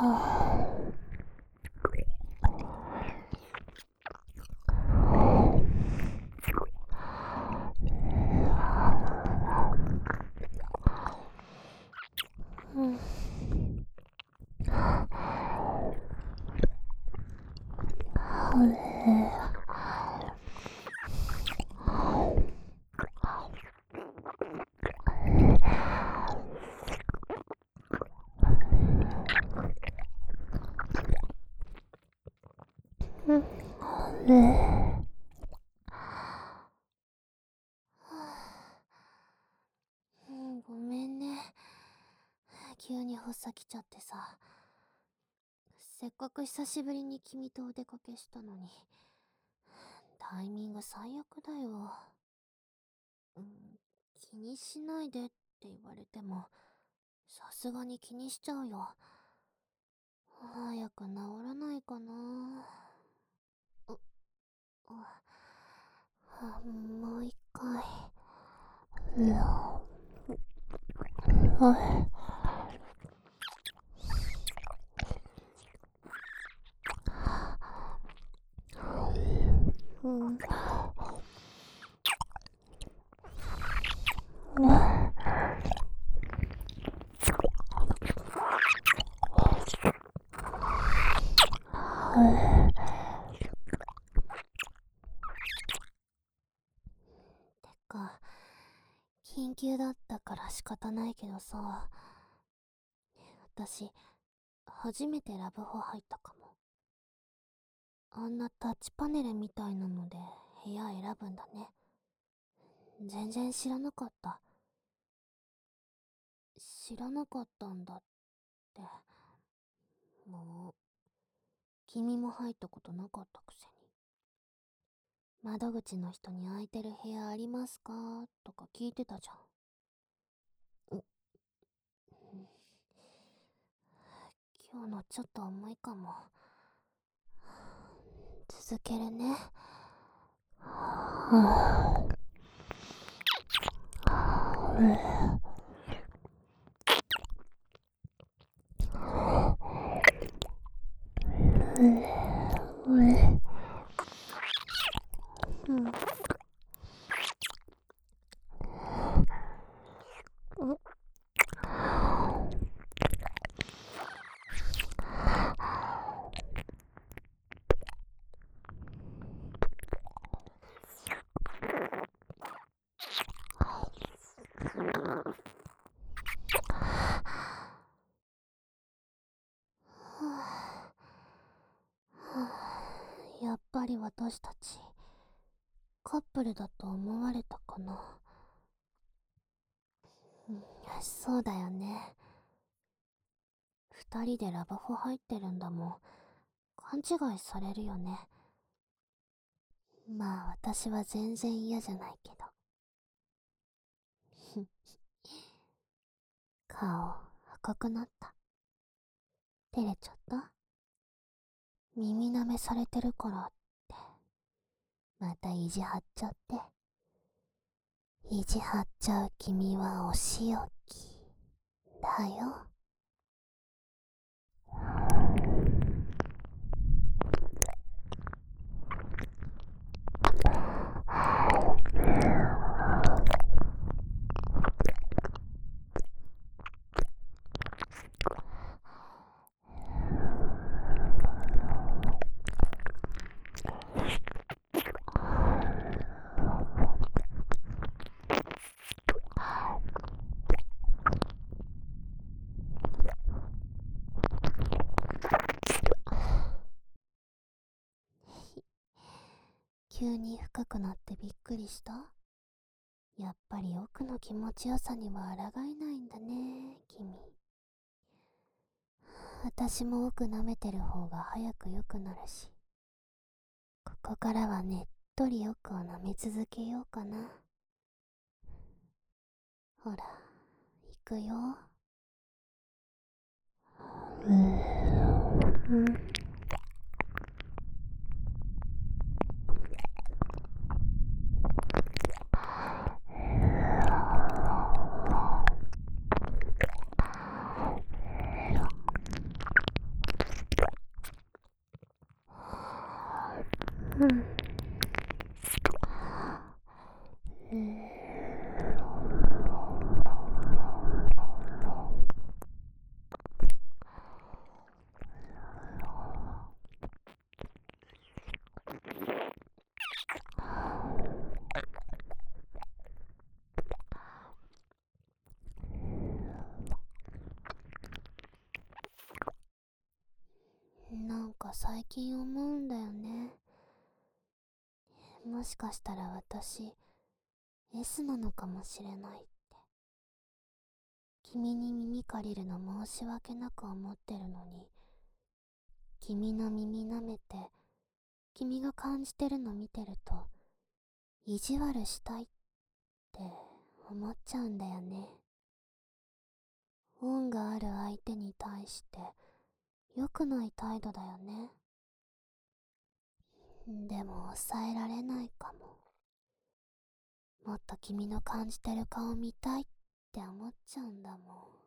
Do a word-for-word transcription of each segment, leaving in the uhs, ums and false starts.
ごめんね。急に発作来ちゃってさ。せっかく久しぶりに君とお出かけしたのに。タイミング最悪だよ。うん、気にしないでって言われても、さすがに気にしちゃうよ。早く治らないかな。う、う、もう一回。う、う、うん。てか、緊急だったから仕方ないけどさ、私、初めてラブホ入ったかも。あんなタッチパネルみたいなので部屋選ぶんだね。全然知らなかった。知らなかったんだって。もう、君も入ったことなかったくせに。窓口の人に空いてる部屋ありますかとか聞いてたじゃん。今日のちょっと重いかも。続けるね。うん。やっぱり私たちカップルだと思われたかな。うん、そうだよね。二人でラブホ入ってるんだもん。勘違いされるよね。まあ私は全然嫌じゃないけど。顔赤くなった。照れちゃった？耳舐めされてるからって、また意地張っちゃって。意地張っちゃう君はお仕置きだよ。急に深くなってびっくりした？やっぱり奥の気持ちよさには抗えないんだね、君。私も奥舐めてる方が早く良くなるし、ここからはねっとり奥を舐め続けようかな。ほら、行くよ。うん、うん。 うん。なんか最近思うんだよね。もしかしたら私 S なのかもしれないって。君に耳借りるの申し訳なく思ってるのに、君の耳舐めて君が感じてるの見てると意地悪したいって思っちゃうんだよね。恩がある相手に対して良くない態度だよね。でも抑えられないかも。もっと君の感じてる顔見たいって思っちゃうんだもん。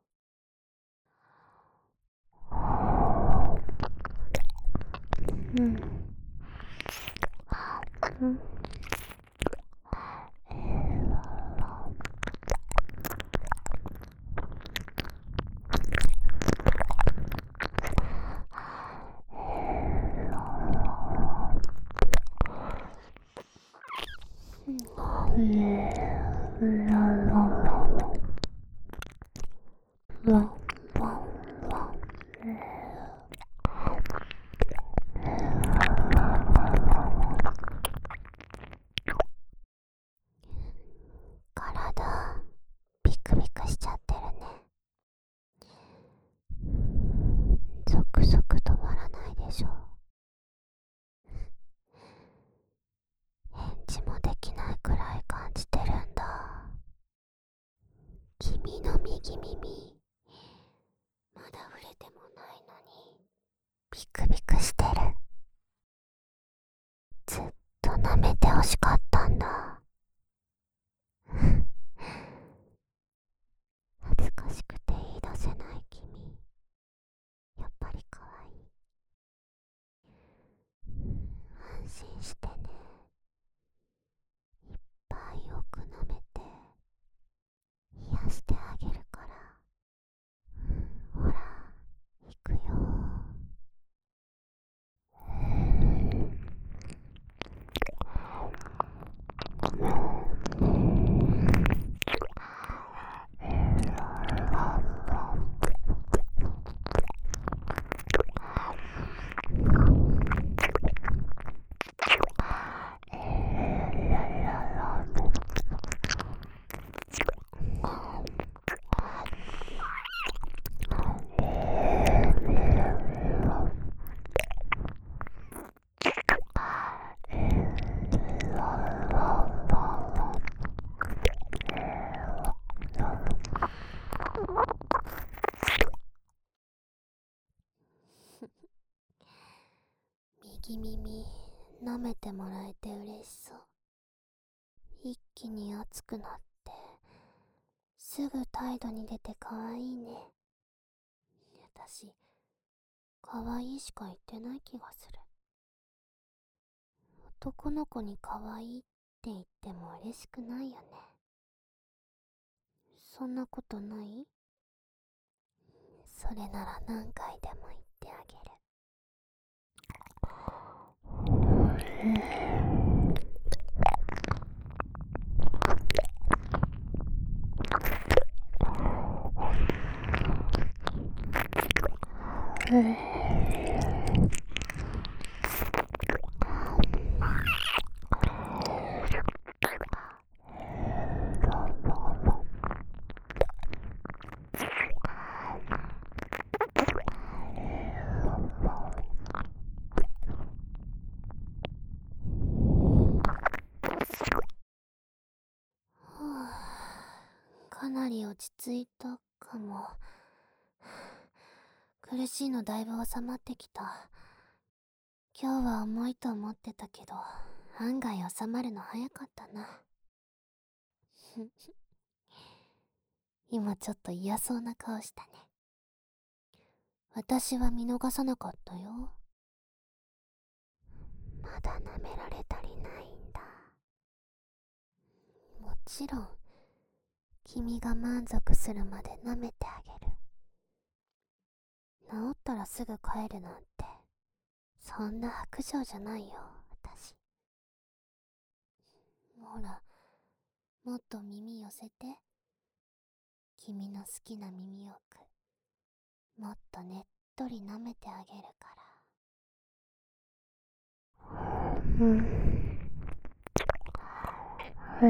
うん。うん。体ビクビクしちゃってるね。ゾクゾク止まらないでしょ。返事もできないくらい感じてるんだ。君の右耳まだ触れてもないのにビクビクしてる。ずっと舐めて欲しかったんだ。恥ずかしくて言い出せない君、やっぱり可愛い。安心してね。いっぱいよく舐めて癒してあげるから。ほら、行くよ。右耳舐めてもらえて嬉しそう。一気に熱くなってすぐ態度に出て可愛いね。私可愛いしか言ってない気がする。男の子に可愛いって言っても嬉しくないよね。そんなことない？それなら何回でも言ってあげる。うん。かなり落ち着いたかも。苦しいのだいぶ収まってきた。今日は重いと思ってたけど、案外収まるの早かったな。今ちょっと嫌そうな顔したね。私は見逃さなかったよ。まだ舐められ足りないんだ。もちろん君が満足するまで舐めてあげる。治ったらすぐ帰るなんてそんな薄情じゃないよ、私。ほら、もっと耳寄せて。君の好きな耳奥、もっとねっとり舐めてあげるから。うん。うん。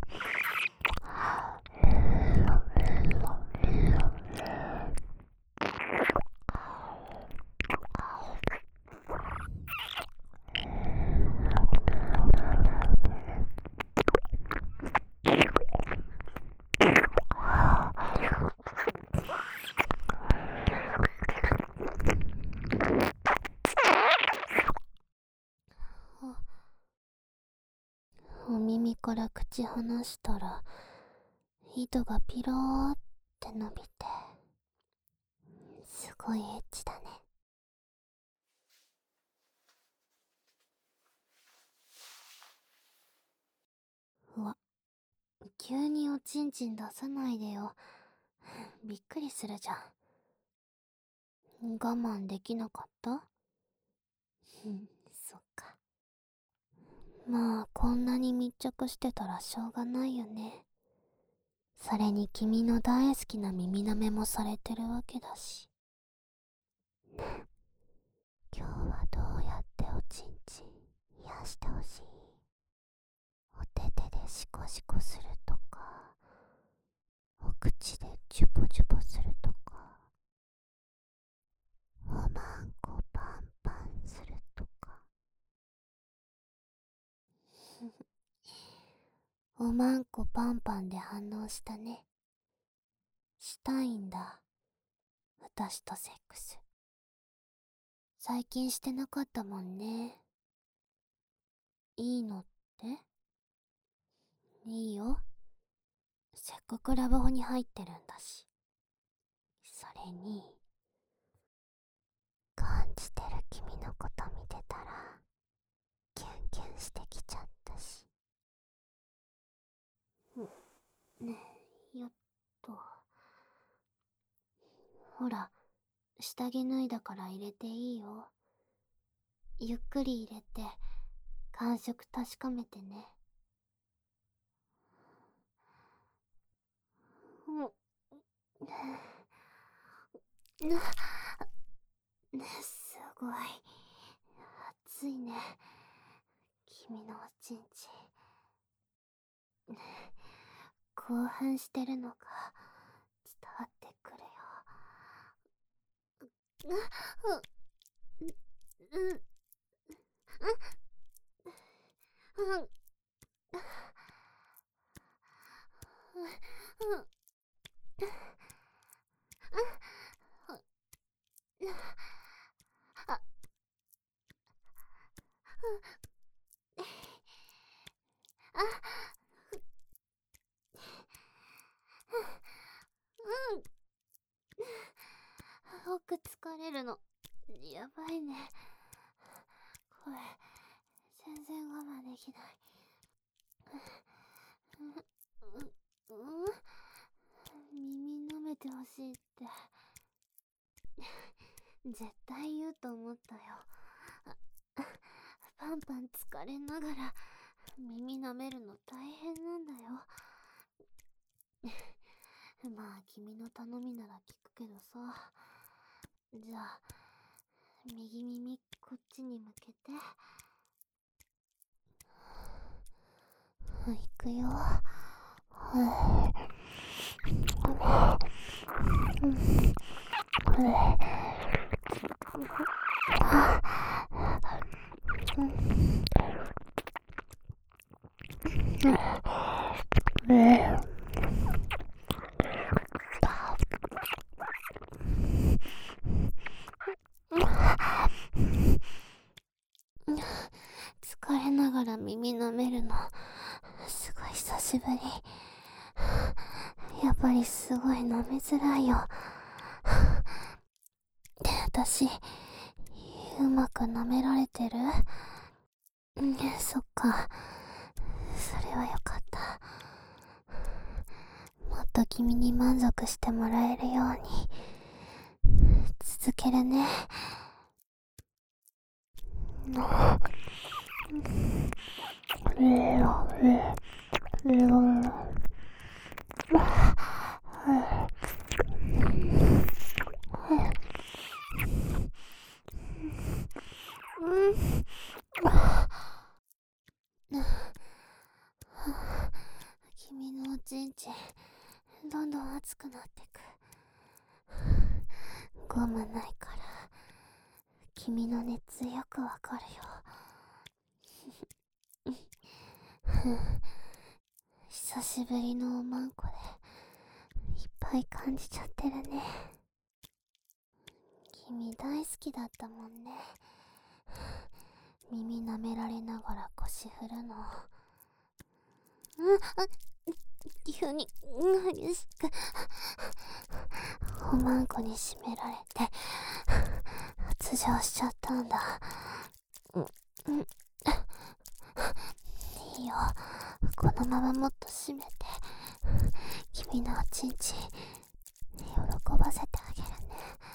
お耳から口離したら糸がピローって伸びて、すごいエッチだね。うわ、急におちんちん出さないでよ。びっくりするじゃん。我慢できなかった？そっか。まあこんなに密着してたらしょうがないよね。それに君の大好きな耳舐めもされてるわけだし。ね、今日はどうやっておちんちん癒してほしい？お手手でシコシコするとか、お口でチュポチュポするとか、おまんこパンパンするとか。おまんこパンパンで反応したね。したいんだ、私とセックス。最近してなかったもんね。いいのって？いいよ。せっかくラブホに入ってるんだし。それに、感じてる君のこと見てたらキュンキュンしてきちゃったし。ねえ、やっと。ほら、下着脱いだから入れていいよ。ゆっくり入れて感触確かめてね。ね、すごい熱いね、君のおちんちん。興奮してるのが伝わってくるよ。う、う、う、う、うん、奥疲れるのやばいね。これ全然我慢できない。うん、耳舐めてほしいって絶対言うと思ったよ。パンパン疲れながら耳舐めるの大変なんだよ。まあ君の頼みなら聞くけどさ。じゃあ右耳こっちに向けて。いくよ。疲れながら耳舐めるのすごい久ししぶり。やっぱりすごい舐めづらいよ。で、私、うまく舐められてる？うん、そっか。それはよかった。もっと君に満足してもらえるように、続けるね。君のおちんちん、どんどん熱くなってく。ゴムないから、君の熱よくわかるよ。久しぶりのおまんこで、いっぱい感じちゃってるね。君大好きだったもんね。耳舐められながら腰振るの。うん、あ、急に激しくおまんこに締められて発情しちゃったんだ。うん、うん、いいよ、このままもっと締めて君のおちんちん喜ばせてあげるね。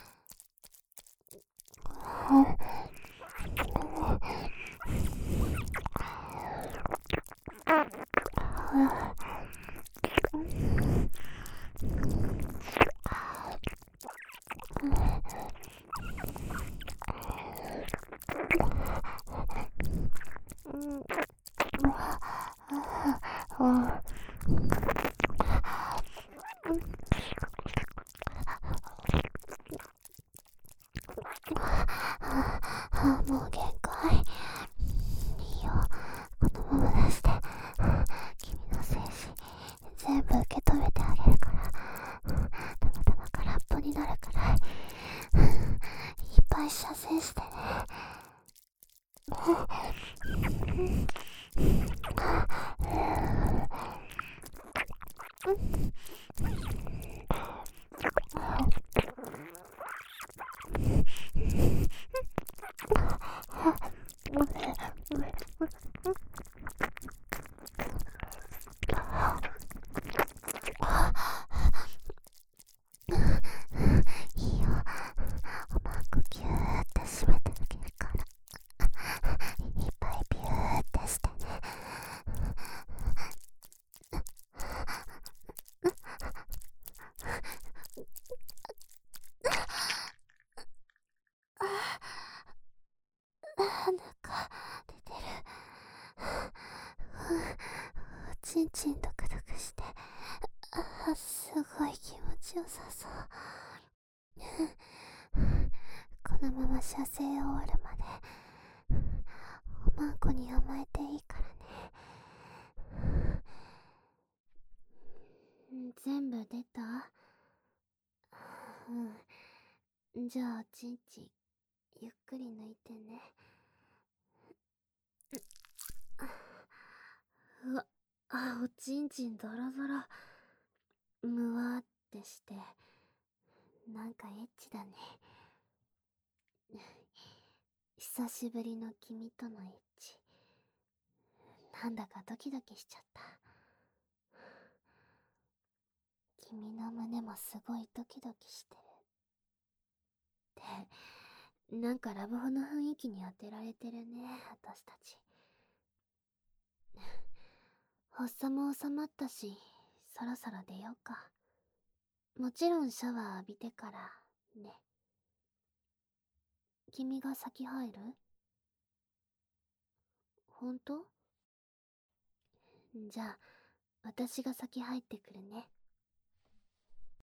もう限界。いいよ、このまま出して、君の精子全部受け止めてあげるから、たまたま空っぽになるくらいいっぱい射精してね。いいよ、おまんこギューって締めてあげるから、いっぱいビューってしてね。なんか出てる。おちんちんドクドクして、あ、すごい気持ちよさそう。このまま射精終わるまでおまんこに甘えていいからね。全部出た？うん。じゃあちんちんゆっくり抜いてね。うわ、あ、おちんちんドロドロ。むわーってして、なんかエッチだね。久しぶりの君とのエッチ。なんだかドキドキしちゃった。君の胸もすごいドキドキしてる。で、なんかラブホの雰囲気に当てられてるね、私たち。発作も収まったし、そろそろ出ようか。もちろんシャワー浴びてからね。君が先入る？ほんと？じゃあ私が先入ってくるね。